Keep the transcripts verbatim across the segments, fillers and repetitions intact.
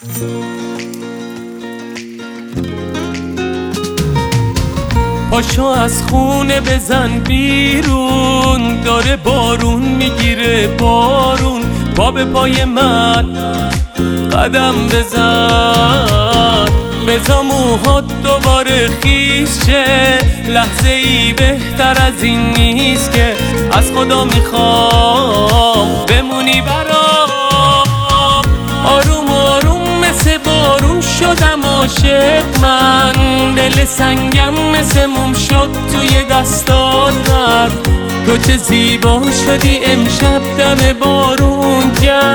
پاشو از خونه بزن بیرون، داره بارون میگیره بارون. پا به پای من قدم بزن، بزا موهات دوباره خیس شه. لحظه ای بهتر از این نیست که از خدا میخوام بمونی برام. آروم آروم مثل بارون شدم عاشق من، دل سنگم مثل موم شد توی دستات مرد. تو چه زیبا شدی امشب دم بارون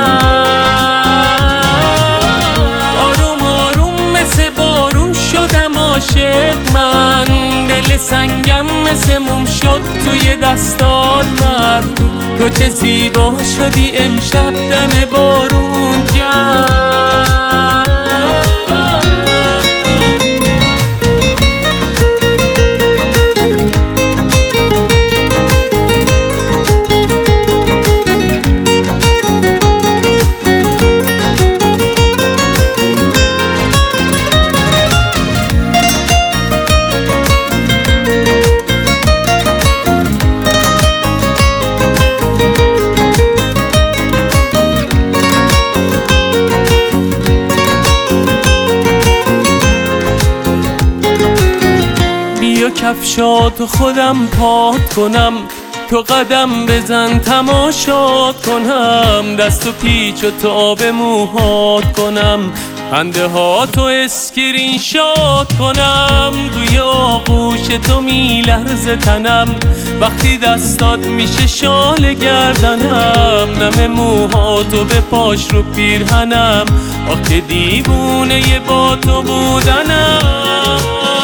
گرد. آروم آروم مثل بارون شدم عاشق من، دل سنگم مثل موم شد توی دستات مرد. تو چه زیبا شدی امشب دم بارون گرد. بیا کفشاتو خودم پاک کنم، تو قدم بزن تماشات کنم. دست و پیچ و تاب موهات کنم، خنده ها تو اسکرین شات کنم. توی آغوش تو میلرزه تنم، وقتی دستات میشه شال گردنم. نم موهاتو به پاش رو پیرهنم، آخه دیوونه با تو بودنم.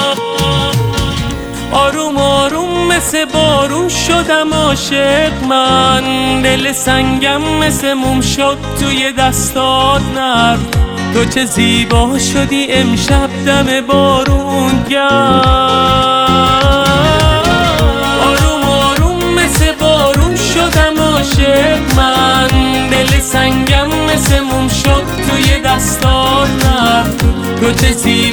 آروم آروم مثل بارون شدم عاشق من، دل سنگم مثل موم شد توی دستات نرد. تو چه زیبا شدی امشب دم بارون گرد. آروم آروم مثل بارون شدم عاشق من، دل سنگم مثل موم شد توی دستات نرد. تو چه زیبا